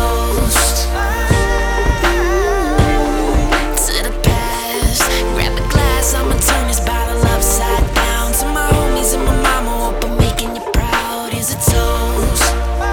toast to the past. Grab a glass, I'ma turn this bottle upside down. To my homies and my mama, hope I'm making you proud. Here's a toast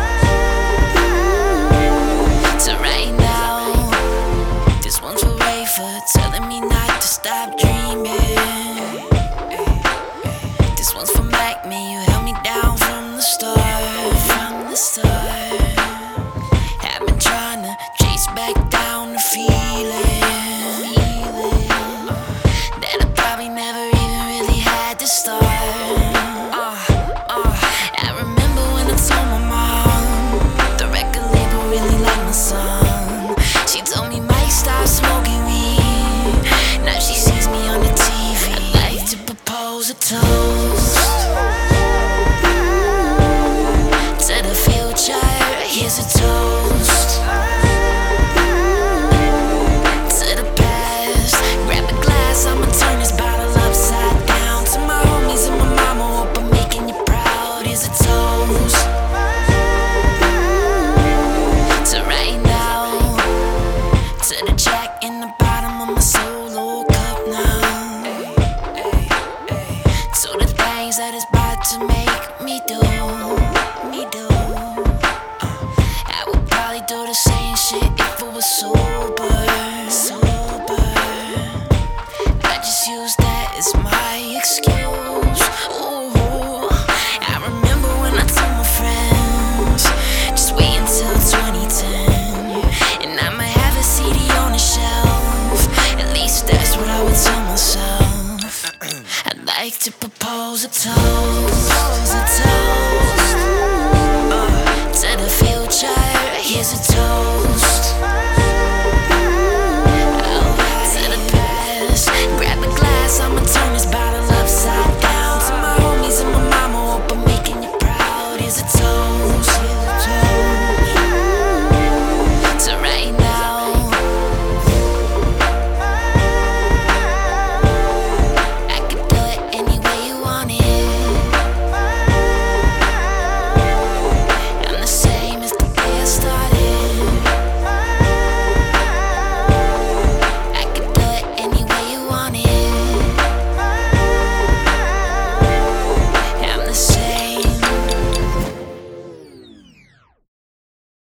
to right now. This one's for Ray for telling me not to stop dreaming. This one's for Mac, man, you held me down from the start. From the start, I've been trying to chase back down the feeling that I probably never even really had to start. I remember when I told my mom the record label really liked my song. She told me, Mike, stop smoking weed. Now she sees me on the TV. I'd like to propose a toast to the future. Here's a toast to the past. Grab a glass, I'ma turn this bottle upside down. To my homies and my mama, hope I'm making you proud. Here's a toast to right now, to the jack in the bottom of my solo cup now, to the things that it's about to make me do. I would probably do the same shit if it was sober. I just use that as my excuse. Ooh, I remember when I told my friends, just wait until 2010, and I'ma have a CD on the shelf. At least that's what I would tell myself. I'd like to propose a toast to the future. Here's a toast to the past. Grab a glass, I'ma turn